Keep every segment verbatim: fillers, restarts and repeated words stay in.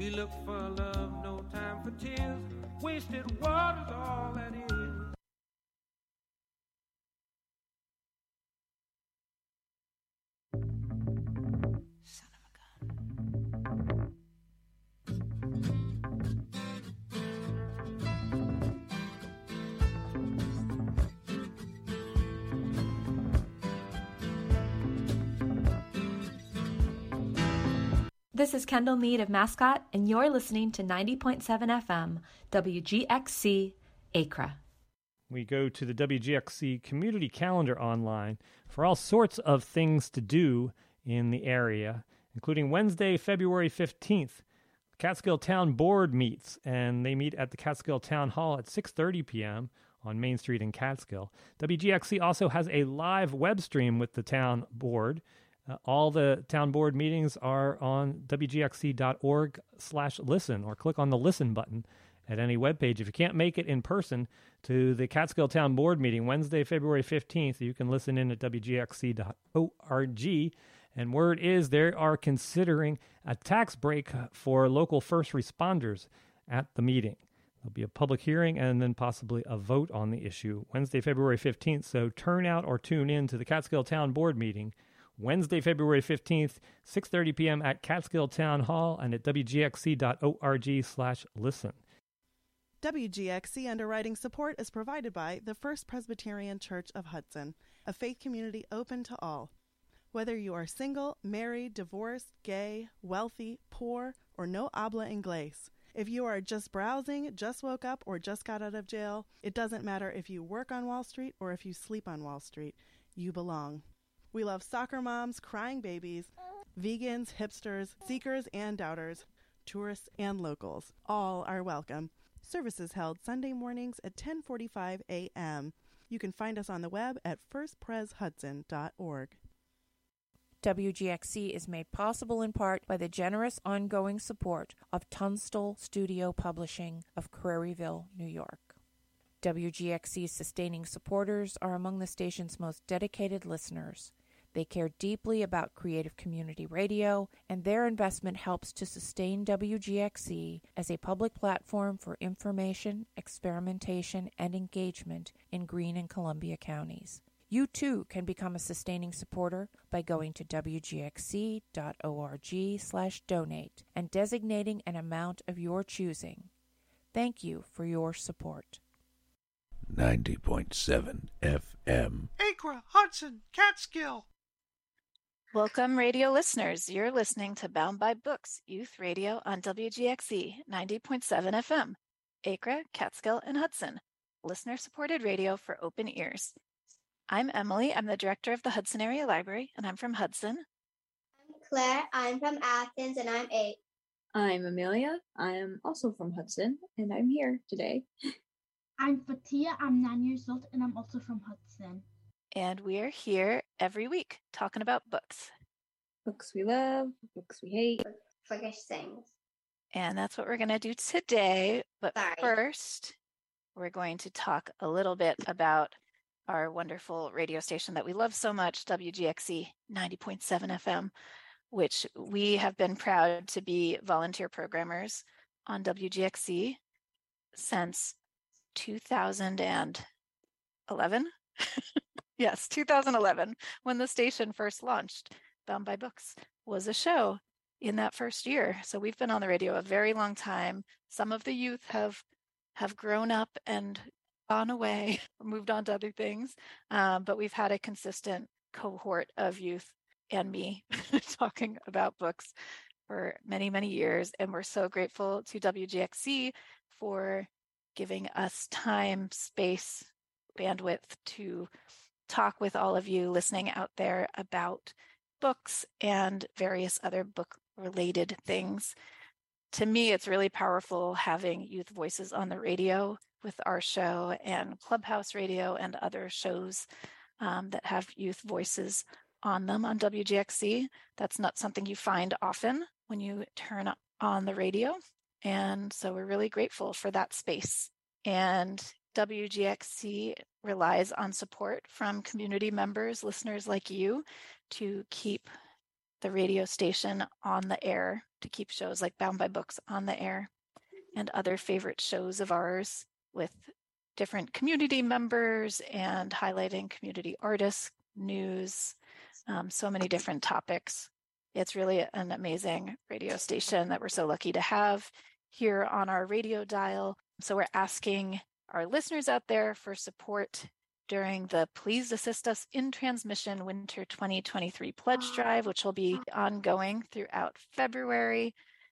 We look for love, no time for tears. Wasted water's all that is. Son of a gun. This is Kendall Mead of Mascot, and you're listening to ninety point seven F M, W G X C, Acra. We go to the W G X C community calendar online for all sorts of things to do in the area, including Wednesday, February fifteenth. The Catskill Town Board meets, and they meet at the Catskill Town Hall at six thirty p.m. on Main Street in Catskill. W G X C also has a live web stream with the town board. Uh, all the town board meetings are on W G X C dot org slash listen, or click on the listen button at any webpage. If you can't make it in person to the Catskill Town Board meeting Wednesday, February fifteenth, you can listen in at W G X C dot org. And word is they are considering a tax break for local first responders at the meeting. There'll be a public hearing and then possibly a vote on the issue Wednesday, February fifteenth. So turn out or tune in to the Catskill Town Board meeting Wednesday, February fifteenth, six thirty p.m. at Catskill Town Hall and at W G X C dot org slash listen. W G X C underwriting support is provided by the First Presbyterian Church of Hudson, a faith community open to all. Whether you are single, married, divorced, gay, wealthy, poor, or no habla inglés, if you are just browsing, just woke up, or just got out of jail, it doesn't matter if you work on Wall Street or if you sleep on Wall Street. You belong. We love soccer moms, crying babies, vegans, hipsters, seekers and doubters, tourists and locals. All are welcome. Services held Sunday mornings at ten forty-five a.m. You can find us on the web at first pres hudson dot org. W G X C is made possible in part by the generous ongoing support of Tunstall Studio Publishing of Craryville, New York. W G X C's sustaining supporters are among the station's most dedicated listeners. They care deeply about creative community radio, and their investment helps to sustain W G X C as a public platform for information, experimentation, and engagement in Greene and Columbia counties. You too can become a sustaining supporter by going to W G X C dot org slash donate and designating an amount of your choosing. Thank you for your support. ninety point seven F M. Acra, Hudson, Catskill. Welcome, radio listeners. You're listening to Bound by Books, Youth Radio on W G X C ninety point seven F M, Acra, Catskill, and Hudson, listener-supported radio for open ears. I'm Emily. I'm the director of the Hudson Area Library, and I'm from Hudson. I'm Claire. I'm from Athens, and I'm eight. I'm Amelia. I am also from Hudson, and I'm here today. I'm Fatia. I'm nine years old, and I'm also from Hudson. And we're here every week talking about books. Books we love, books we hate. Forgish things. And that's what we're going to do today. But Sorry. first, we're going to talk a little bit about our wonderful radio station that we love so much, W G X C ninety point seven F M, which we have been proud to be volunteer programmers on W G X C since two thousand eleven. Yes, two thousand eleven, when the station first launched. Bound by Books was a show in that first year. So we've been on the radio a very long time. Some of the youth have have grown up and gone away, moved on to other things. Um, but we've had a consistent cohort of youth and me talking about books for many, many years. And we're so grateful to W G X C for giving us time, space, bandwidth to talk with all of you listening out there about books and various other book-related things. To me, it's really powerful having youth voices on the radio with our show and Clubhouse Radio and other shows um, that have youth voices on them on W G X C. That's not something you find often when you turn on the radio. And so we're really grateful for that space. And W G X C relies on support from community members, listeners like you, to keep the radio station on the air, to keep shows like Bound by Books on the air, and other favorite shows of ours with different community members and highlighting community artists, news, um, so many different topics. It's really an amazing radio station that we're so lucky to have here on our radio dial. So we're asking our listeners out there for support during the Please Assist Us in Transmission Winter twenty twenty-three Pledge Drive, which will be ongoing throughout February.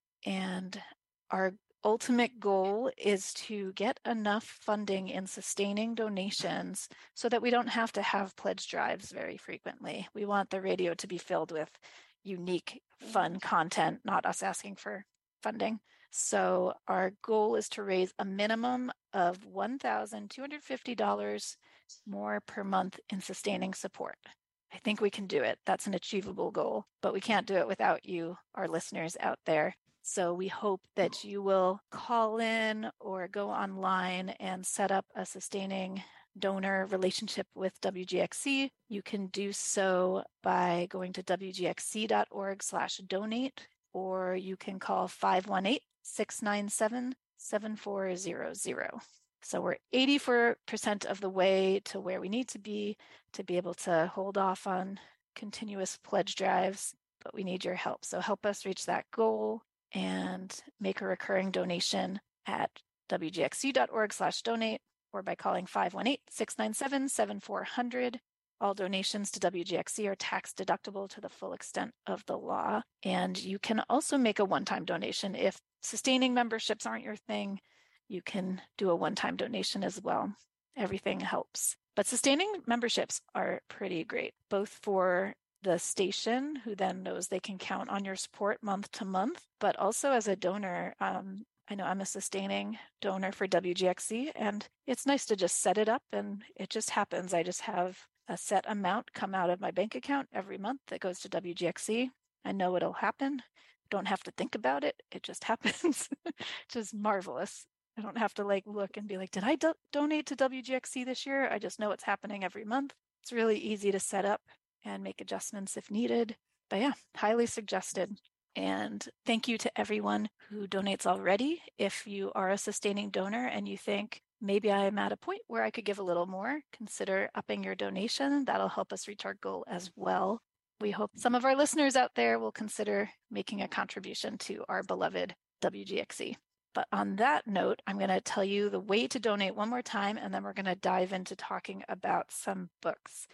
And our ultimate goal is to get enough funding in sustaining donations so that we don't have to have pledge drives very frequently. We want the radio to be filled with unique, fun content, not us asking for funding. So our goal is to raise a minimum of one thousand two hundred fifty dollars more per month in sustaining support. I think we can do it. That's an achievable goal, but we can't do it without you, our listeners out there. So we hope that you will call in or go online and set up a sustaining donor relationship with W G X C. You can do so by going to W G X C dot org slash donate, or you can call five one eight, six nine seven, seven four zero zero. So we're eighty-four percent of the way to where we need to be to be able to hold off on continuous pledge drives, but we need your help. So help us reach that goal and make a recurring donation at W G X C dot org slash donate or by calling five one eight, six nine seven, seven four zero zero. All donations to W G X C are tax deductible to the full extent of the law. And you can also make a one-time donation. If sustaining memberships aren't your thing, you can do a one-time donation as well. Everything helps. But sustaining memberships are pretty great, both for the station, who then knows they can count on your support month to month, but also as a donor. Um, I know I'm a sustaining donor for W G X C, and it's nice to just set it up and it just happens. I just have a set amount come out of my bank account every month that goes to W G X C. I know it'll happen. Don't have to think about it. It just happens. Just marvelous. I don't have to like look and be like, did I do- donate to W G X C this year? I just know it's happening every month. It's really easy to set up and make adjustments if needed. But yeah, highly suggested. And thank you to everyone who donates already. If you are a sustaining donor and you think, maybe I'm at a point where I could give a little more, consider upping your donation. That'll help us reach our goal as well. We hope some of our listeners out there will consider making a contribution to our beloved W G X C. But on that note, I'm going to tell you the way to donate one more time, and then we're going to dive into talking about some books.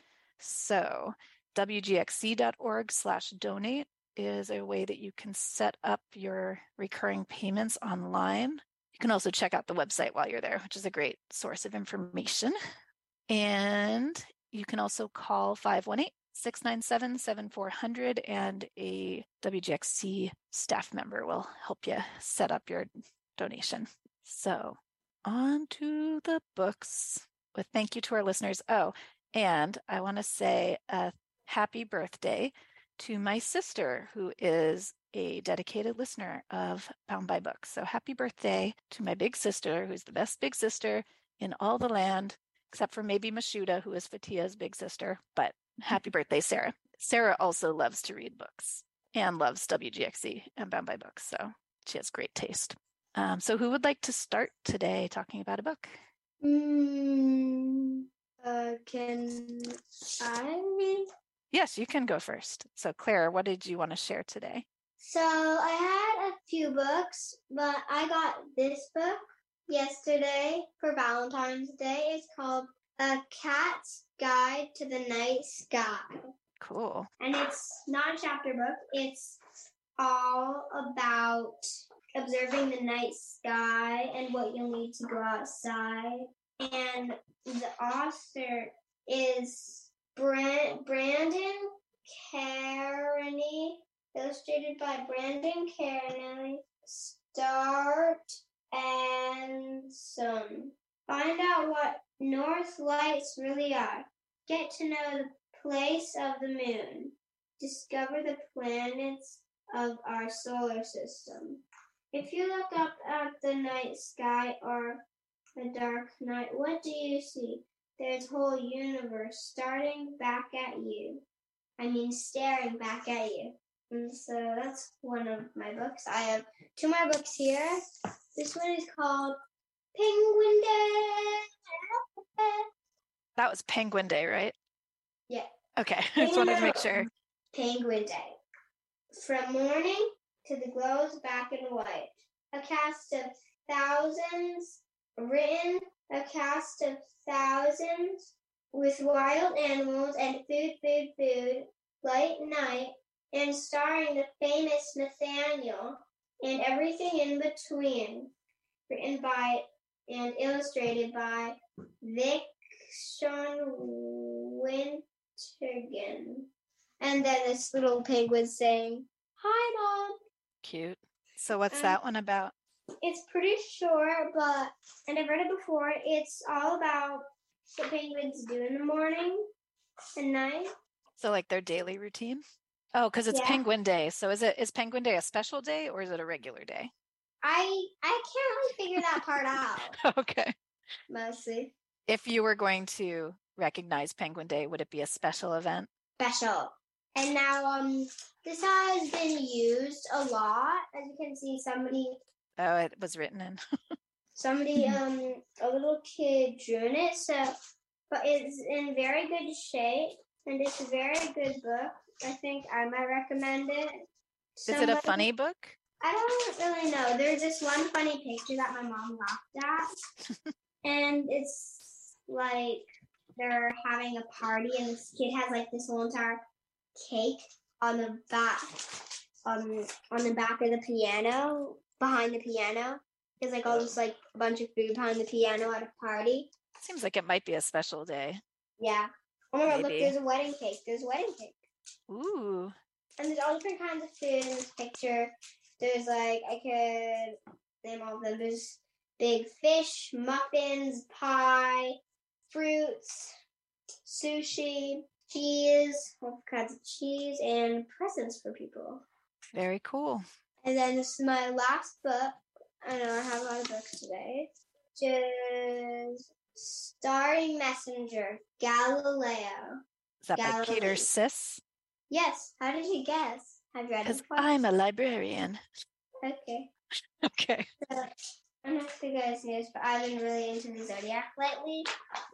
So W G X C dot org slash donate is a way that you can set up your recurring payments online. You can also check out the website while you're there, which is a great source of information. And you can also call five one eight, six nine seven, seven four zero zero, and a W G X C staff member will help you set up your donation. So on to the books with thank you to our listeners. Oh, and I want to say a happy birthday to my sister, who is a dedicated listener of Bound by Books. So happy birthday to my big sister, who's the best big sister in all the land, except for maybe Mashuda, who is Fatia's big sister. But happy birthday, Sarah. Sarah also loves to read books and loves W G X C and Bound by Books. So she has great taste. Um, so who would like to start today talking about a book? Mm, uh, can I read? Yes, you can go first. So Claire, what did you want to share today? So I had a few books, but I got this book yesterday for Valentine's Day. It's called A Cat's Guide to the Night Sky. Cool. And it's not a chapter book. It's all about observing the night sky and what you'll need to go outside. And the author is Brand- Brandon Carney, illustrated by Brandon Carney, Start and Son. Find out what North Lights really are. Get to know the place of the moon. Discover the planets of our solar system. If you look up at the night sky or the dark night, what do you see? There's a whole universe starting back at you. I mean, staring back at you. And so that's one of my books. I have two more books here. This one is called Penguin Day. That was Penguin Day, right? Yeah. Okay, I just wanted to make sure. Penguin Day. From morning to the glows black and white. A cast of thousands, written, a cast of thousands, with wild animals and food, food, food, light night, and starring the famous Nathaniel, and everything in between. Written by and illustrated by Vic Sean Wintergan. And then this little pig was saying, "Hi, Mom." Cute. So what's Um, that one about? It's pretty short, but, and I've read it before, it's all about what penguins do in the morning and night. So like their daily routine? Oh, because it's Yeah. Penguin Day. So is it is Penguin Day a special day or is it a regular day? I I can't really figure that part out, Okay. mostly. If you were going to recognize Penguin Day, would it be a special event? Special. And now um this has been used a lot. As you can see, somebody Oh, it was written in. somebody um a little kid drew in it, so but it's in very good shape and it's a very good book. I think I might recommend it. Is it a Somebody- funny book? I don't really know. There's this one funny picture that my mom laughed at. And it's like they're having a party and this kid has like this whole entire cake on the back um on the back of the piano, behind the piano. There's like all this like a bunch of food behind the piano at a party. Seems like it might be a special day. Yeah. Oh my god, look, Maybe. there's a wedding cake. There's a wedding cake. Ooh. And there's all different kinds of food in this picture. There's like, I could name all of them. There's big fish, muffins, pie, fruits, sushi, cheese, all kinds of cheese, and presents for people. Very cool. And then this is my last book. I know I have a lot of books today. Just Starry Messenger, Galileo. Is that by Galilee. Peter Sis? Yes, how did you guess? Have you read it Because before? I'm a librarian. Okay. Okay. So, I don't know if you guys knew this, but I've been really into the Zodiac lately.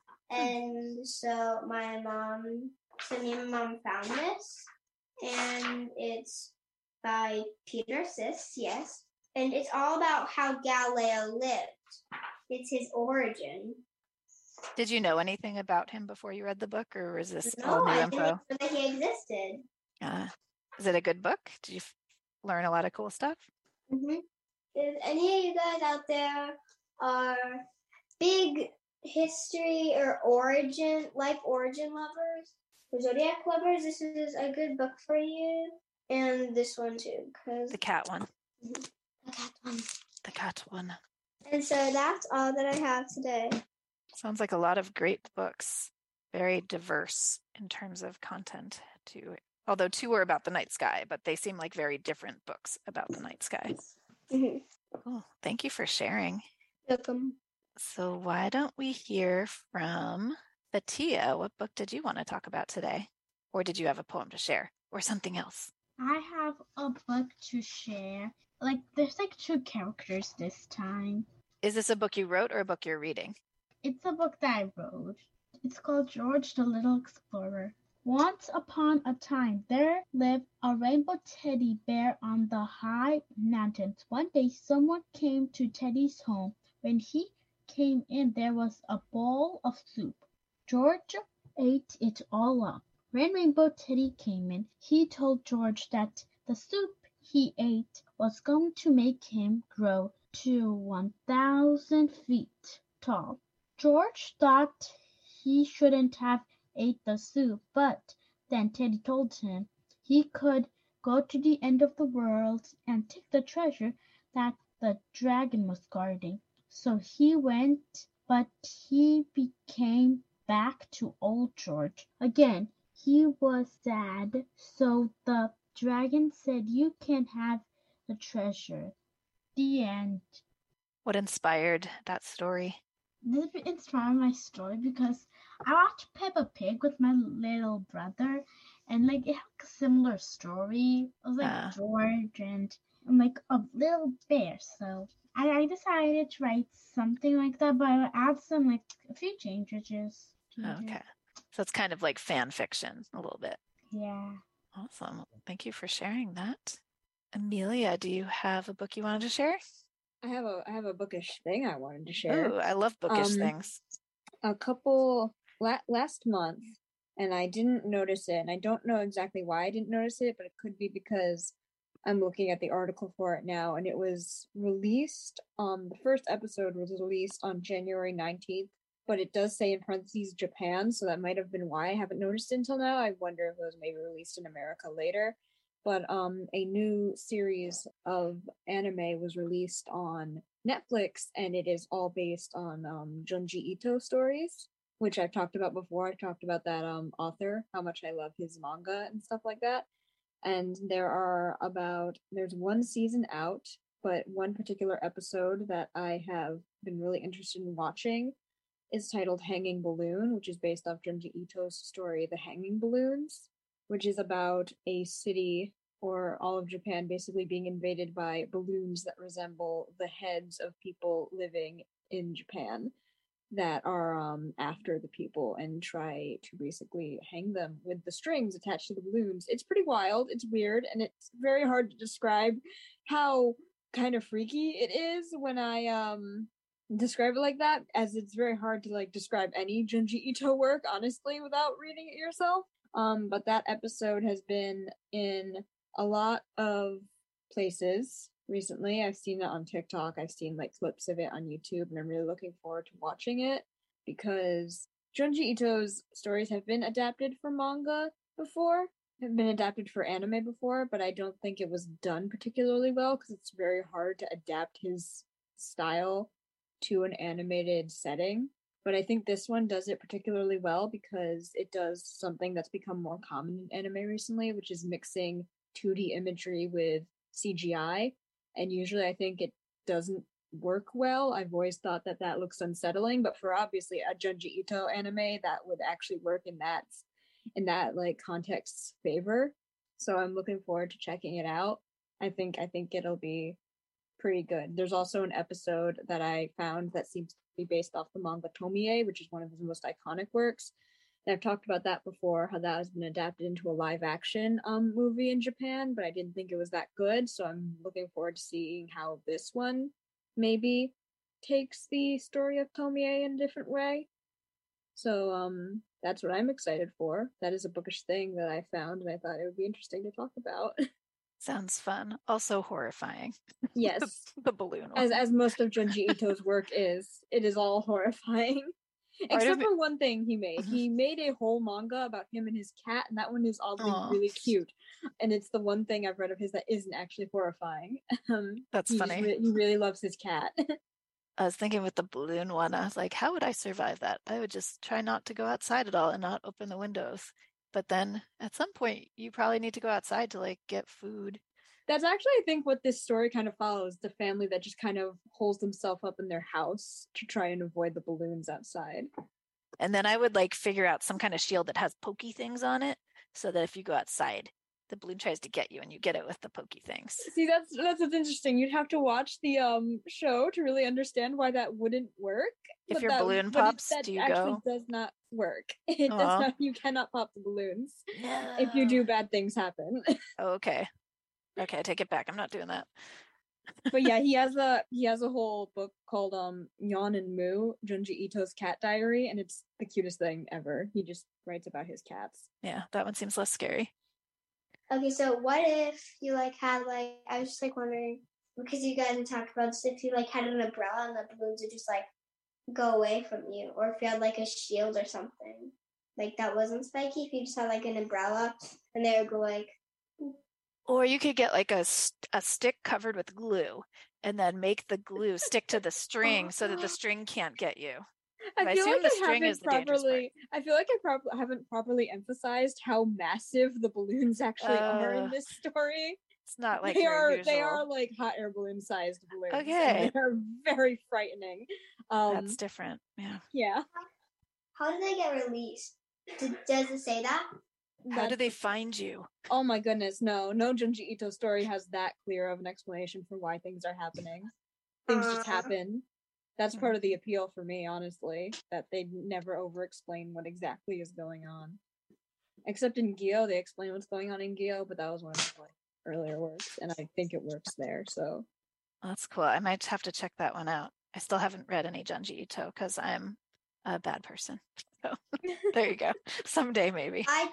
And so my mom, so me and my mom found this. And it's by Peter Sis, yes. And it's all about how Galileo lived. It's his origin. Did you know anything about him before you read the book, or was this No, all new I didn't info? know that he existed. Uh, is it a good book? Did you f- learn a lot of cool stuff? Mm-hmm. If any of you guys out there are big history or origin, life origin lovers, or Zodiac lovers, this is a good book for you. And this one too, because The cat one. the cat one. The cat one. And so that's all that I have today. Sounds like a lot of great books. Very diverse in terms of content too. Although two were about the night sky, but they seem like very different books about the night sky. Mm-hmm. Cool. Thank you for sharing. Welcome. So why don't we hear from Fatia? What book did you want to talk about today? Or did you have a poem to share? Or something else? I have a book to share. Like, there's like two characters this time. Is this a book you wrote or a book you're reading? It's a book that I wrote. It's called George the Little Explorer. Once upon a time, there lived a rainbow teddy bear on the high mountains. One day, someone came to Teddy's home. When he came in, there was a bowl of soup. George ate it all up. When Rainbow Teddy came in, he told George that the soup he ate was going to make him grow to one thousand feet tall. George thought he shouldn't have ate the soup, but then Teddy told him he could go to the end of the world and take the treasure that the dragon was guarding. So he went, but he became back to old George. Again, he was sad, so the dragon said, "You can have the treasure." The end. What inspired that story? This inspired my story because I watched Peppa Pig with my little brother, and like it had like, a similar story. It was like Uh. George and, and like a little bear. So I, I decided to write something like that, but I would add some like a few changes. changes. Okay. So it's kind of like fan fiction a little bit. Yeah. Awesome. Thank you for sharing that. Amelia, do you have a book you wanted to share? I have a I have a bookish thing I wanted to share. Oh, I love bookish Um, things. A couple la- last month, and I didn't notice it, and I don't know exactly why I didn't notice it, but it could be because I'm looking at the article for it now, and it was released. Um, the first episode was released on January nineteenth, but it does say in parentheses Japan, so that might have been why I haven't noticed it until now. I wonder if it was maybe released in America later. But um, a new series of anime was released on Netflix, and it is all based on um, Junji Ito stories, which I've talked about before. I've talked about that um, author, how much I love his manga and stuff like that. And there are about, there's one season out, but one particular episode that I have been really interested in watching is titled Hanging Balloon, which is based off Junji Ito's story, The Hanging Balloons, which is about a city or all of Japan basically being invaded by balloons that resemble the heads of people living in Japan that are um, after the people and try to basically hang them with the strings attached to the balloons. It's pretty wild, it's weird, and it's very hard to describe how kind of freaky it is when I um describe it like that, as it's very hard to like describe any Junji Ito work honestly without reading it yourself. Um, but that episode has been in a lot of places recently. I've seen it on TikTok, I've seen like clips of it on YouTube, and I'm really looking forward to watching it because Junji Ito's stories have been adapted for manga before, have been adapted for anime before, but I don't think it was done particularly well because it's very hard to adapt his style to an animated setting. But I think this one does it particularly well because it does something that's become more common in anime recently, which is mixing two D imagery with C G I. And usually I think it doesn't work well. I've always thought that that looks unsettling, but for obviously a Junji Ito anime, that would actually work in that in that like context's favor. So I'm looking forward to checking it out. I think I think it'll be pretty good. There's also an episode that I found that seems to be based off the manga Tomie, which is one of his most iconic works. And I've talked about that before, how that has been adapted into a live action um movie in Japan, but I didn't think it was that good. So I'm looking forward to seeing how this one maybe takes the story of Tomie in a different way. So um that's what I'm excited for. That is a bookish thing that I found, and I thought it would be interesting to talk about. Sounds fun. Also horrifying. Yes. the, the balloon one. As as most of Junji Ito's work is. It is all horrifying. Part Except of it- for one thing he made. He made a whole manga about him and his cat, and that one is oddly Aw. really cute. And it's the one thing I've read of his that isn't actually horrifying. Um, That's he just funny. re- he really loves his cat. I was thinking with the balloon one, I was like, how would I survive that? I would just try not to go outside at all and not open the windows. But then at some point, you probably need to go outside to like get food. That's actually, I think, what this story kind of follows. The family that just kind of holds themselves up in their house to try and avoid the balloons outside. And then I would like figure out some kind of shield that has pokey things on it so that if you go outside, the balloon tries to get you and you get it with the pokey things. See, that's that's what's interesting. You'd have to watch the um show to really understand why that wouldn't work. If But your that- balloon but it- pops, that do you actually go? does not work. It does Aw. not. You cannot pop the balloons. If you do, bad things happen. Oh, okay. Okay, I take it back. I'm not doing that. But yeah, he has a he has a whole book called um Yon and Moo, Junji Ito's Cat Diary, and it's the cutest thing ever. He just writes about his cats. Yeah, that one seems less scary. Okay, so what if you like had like I was just like wondering because you guys talked about this, if you like had an umbrella and the balloons would just like go away from you, or if you had like a shield or something like that wasn't spiky. If you just had like an umbrella and they would go like. Or you could get like a, st- a stick covered with glue and then make the glue stick to the string so that the string can't get you. I I feel assume like the I string haven't is the dangerous part. properly. I feel like I prob- haven't properly emphasized how massive the balloons actually are in Uh, this story. It's not like they your are. usual. They are like hot air balloon sized balloons. and Okay. they are very frightening. Um, That's different. Yeah. yeah. How did they get released? Did, does it say that? How do That's- they find you? Oh my goodness, no. No Junji Ito story has that clear of an explanation for why things are happening. Things just Uh. happen. That's part of the appeal for me, honestly, that they never over-explain what exactly is going on. Except in Gyo, they explain what's going on in Gyo, but that was one of his like, earlier works, and I think it works there, so. That's cool. I might have to check that one out. I still haven't read any Junji Ito because I'm a bad person. So there you go. Someday maybe. I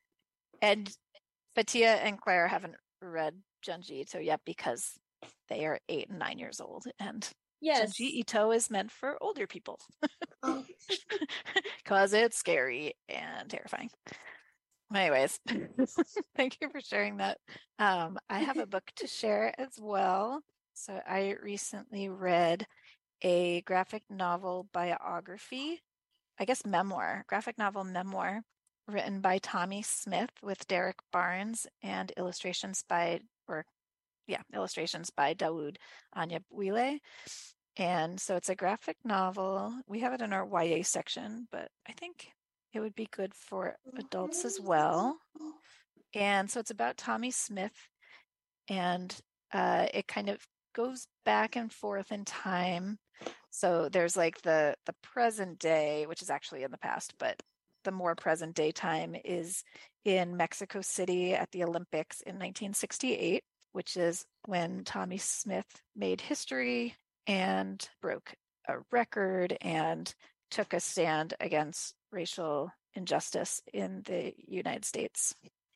And Fatia and Claire haven't read Junji Ito yet because they are eight and nine years old, and Yes. Junji Ito is meant for older people oh, because it's scary and terrifying. Anyways, thank you for sharing that. Um, I have a book to share as well. So I recently read a graphic novel biography, I guess memoir, graphic novel memoir, written by Tommy Smith with Derek Barnes and illustrations by, or yeah, illustrations by Dawood Anyabwile. And so it's a graphic novel. We have it in our Y A section, but I think it would be good for adults as well. And so it's about Tommy Smith, and uh, it kind of goes back and forth in time. So there's like the the present day, which is actually in the past, but the more present day time is in Mexico City at the Olympics in nineteen sixty-eight, which is when Tommy Smith made history and broke a record and took a stand against racial injustice in the United States.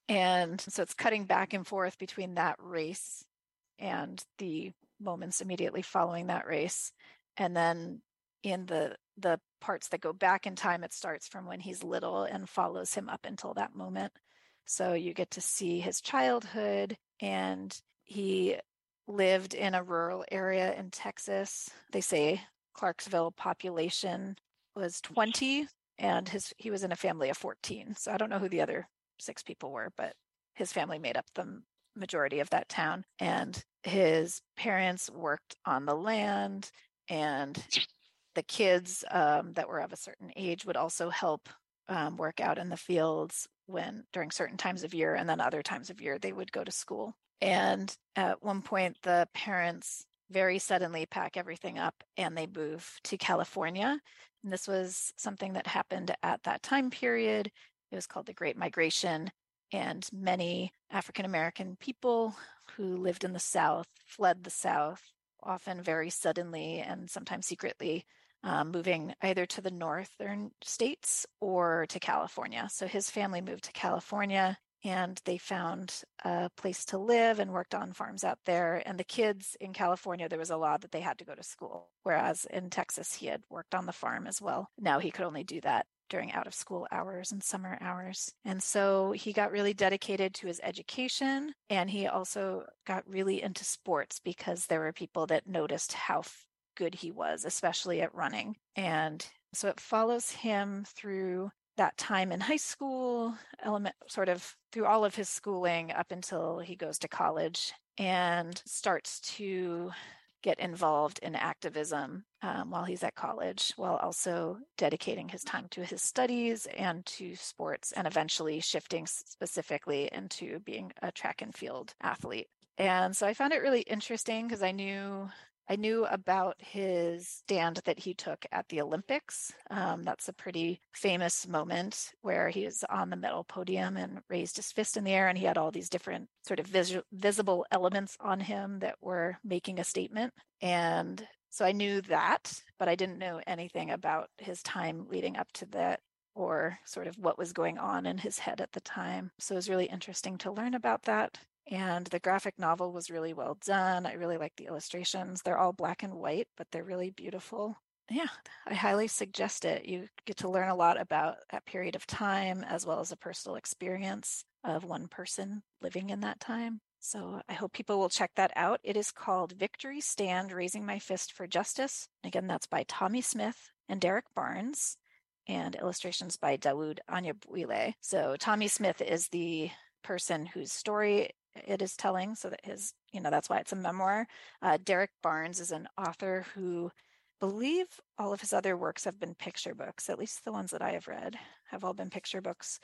And so it's cutting back and forth between that race and the moments immediately following that race. And then in the the parts that go back in time, it starts from when he's little and follows him up until that moment. So you get to see his childhood, and he lived in a rural area in Texas. They say Clarksville population was twenty, and his he was in a family of fourteen. So I don't know who the other six people were, but his family made up the majority of that town. And his parents worked on the land, and the kids um, that were of a certain age would also help um, work out in the fields when during certain times of year, and then other times of year they would go to school. And at one point, the parents very suddenly pack everything up and they move to California. And this was something that happened at that time period. It was called the Great Migration. And many African American people who lived in the South fled the South, often very suddenly and sometimes secretly, um, moving either to the northern states or to California. So his family moved to California, and they found a place to live and worked on farms out there. And the kids in California, there was a law that they had to go to school, whereas in Texas, he had worked on the farm as well. Now he could only do that during out of school hours and summer hours. And so he got really dedicated to his education, and he also got really into sports because there were people that noticed how good he was, especially at running. And so it follows him through that time in high school, element sort of through all of his schooling up until he goes to college and starts to get involved in activism um, while he's at college, while also dedicating his time to his studies and to sports, and eventually shifting specifically into being a track and field athlete. And so I found it really interesting because I knew I knew about his stand that he took at the Olympics. Um, that's a pretty famous moment where he was on the medal podium and raised his fist in the air, and he had all these different sort of vis- visible elements on him that were making a statement. And so I knew that, but I didn't know anything about his time leading up to that, or sort of what was going on in his head at the time. So it was really interesting to learn about that. And the graphic novel was really well done. I really like the illustrations. They're all black and white, but they're really beautiful. Yeah, I highly suggest it. You get to learn a lot about that period of time, as well as a personal experience of one person living in that time. So I hope people will check that out. It is called Victory Stand, Raising My Fist for Justice. Again, that's by Tommy Smith and Derek Barnes, and illustrations by Dawood Anyabwile. So Tommy Smith is the person whose story it is telling, so that his, you know, that's why it's a memoir. Uh, Derek Barnes is an author who I believe all of his other works have been picture books, at least the ones that I have read have all been picture books.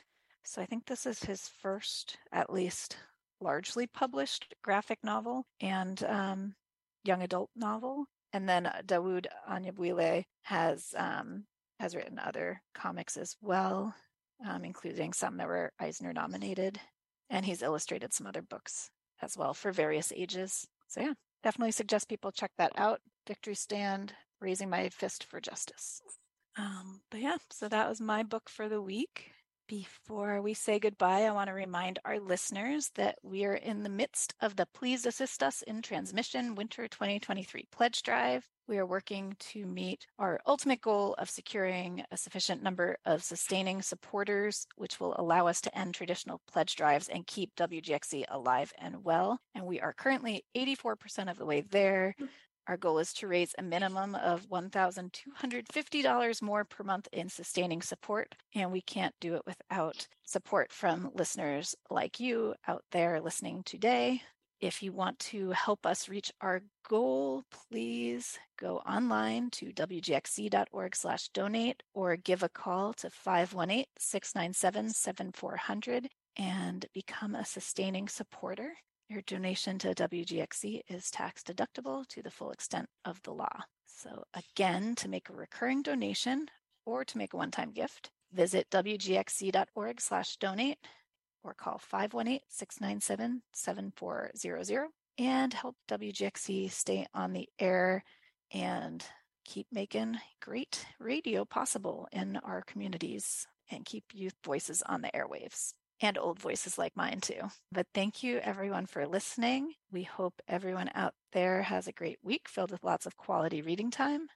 So I think this is his first, at least largely published graphic novel and um, young adult novel. And then Dawood Anyabwile has um, has written other comics as well, um, including some that were Eisner nominated. And he's illustrated some other books as well for various ages. So yeah, definitely suggest people check that out. Victory Stand, Raising My Fist for Justice. Um, but yeah, so that was my book for the week. Before we say goodbye, I want to remind our listeners that we are in the midst of the Please Assist Us in Transmission Winter twenty twenty-three Pledge Drive. We are working to meet our ultimate goal of securing a sufficient number of sustaining supporters, which will allow us to end traditional pledge drives and keep W G X C alive and well. And we are currently eighty-four percent of the way there. Our goal is to raise a minimum of one thousand two hundred fifty dollars more per month in sustaining support, and we can't do it without support from listeners like you out there listening today. If you want to help us reach our goal, please go online to W G X C dot org slash donate or give a call to five one eight, six nine seven, seven four zero zero and become a sustaining supporter. Your donation to W G X C is tax deductible to the full extent of the law. So again, to make a recurring donation or to make a one-time gift, visit W G X C dot org slash donate or call five one eight, six nine seven, seven four zero zero and help W G X C stay on the air and keep making great radio possible in our communities and keep youth voices on the airwaves. And old voices like mine too. But thank you everyone for listening. We hope everyone out there has a great week filled with lots of quality reading time.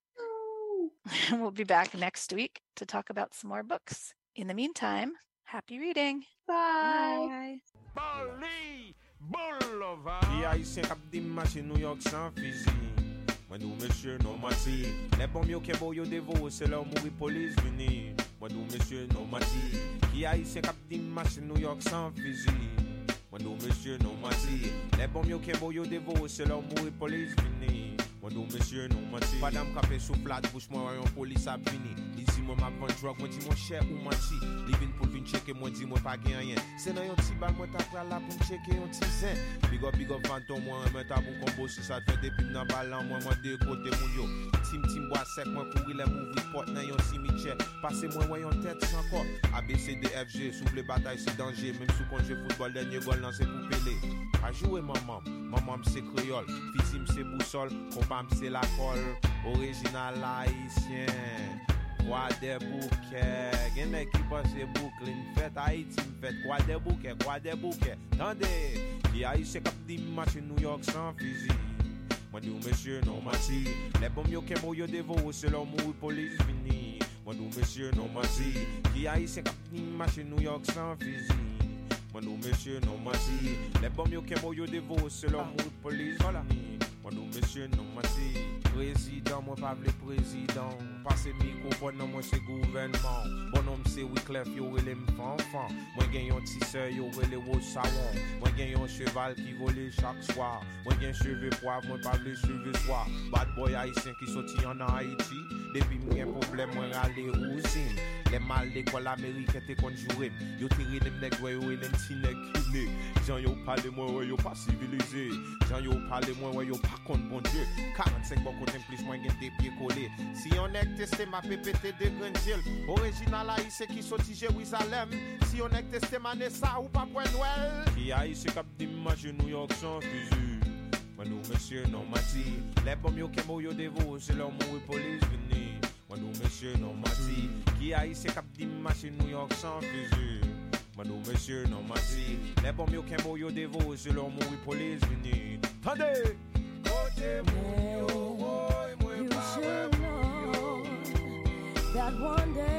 We'll be back next week to talk about some more books. In the meantime, happy reading. Bye. Bali Boulevard. The haïtien cap di marché New York sans fusil. Moi nous monsieur non mati. Les bombes yo kebo yo devo c'est leur mourir police venir. Moi nous monsieur non mati. Qui haïtien cap di marché New York sans fusil. Moi nous monsieur non mati. Les bombes yo kebo yo devo c'est leur mourir police venir. Moi nous monsieur non mati. Madame capé sous plate bouche moi yon police a vini. Disi moi m'a vend drug moi dis mon cher ou mati. Li vin pour vin checker moi dis moi pas gen rien. C'est dans yon ti bal moi t'a pral là pour checker yon ti zin. Big up big up fantom moi moi t'a pour combo si ça fait depuis dans balan moi moi de côté moun yo. Tim tim bois sec moi courir les m'ouvrir porte dans yon cimetière. Passer moi ouais yon tête sans corps. A B C D F G souffle bataille c'est danger même sous quand je football dernier goal lancé pour Pelé. A jouer maman, maman c'est créole, fils c'est boussole, compas c'est la colle, original haïtien. Quoi des bouquets, gen qui passe Brooklyn, fête Haïti, fête quoi des bouquets, quoi des bouquets. Tendez, qui haïtien cap di marché New York sans fusil. Moi dis monsieur non mati, les bombes yo kemo yo devo c'est leur mourir police vini. Moi dis monsieur non mati, qui haïtien cap di marché New York sans fusil. Moi nous monsieur non mati, les bombes yo kemo yo devo c'est leur mourir police voilà. Moi nous monsieur non mati, président moi pas le président, passer microphone non moi c'est gouvernement. Bonhomme c'est Wyclef yo relé m'fanfan, moi gen yon ti sœur yo relé wo savon, moi gen yon cheval qui vole chaque soir, moi gen cheveux poivre moi pas le cheveux soir. Bad boy haïtien qui sorti en Haïti, depuis m'gen problème moi aller usine. Les mal l'école américaine te conjuré, yo tiré les nèg yo et les ti nèg kiné. Jean yo parle moi yo pas civilisé, Jean yo parle moi yo pas contre bon Dieu. quarante-cinq bon côté plus moins gen des pieds collés. Si on est testé ma pépété de Grandville, original haïtien qui sorti Jérusalem. Si on est testé Manessa ou pas point Noël. Qui haïtien cap di marché New York sans fusil. Moi nous monsieur non mati, les bombes yo kemo yo devo c'est leur mourir police venir. Moi nous monsieur non mati, qui haïtien cap di marché New York sans fusil. Moi nous monsieur non mati, les bombes yo kemo yo devo c'est leur mourir police venir. Tendez, côté you should know that one day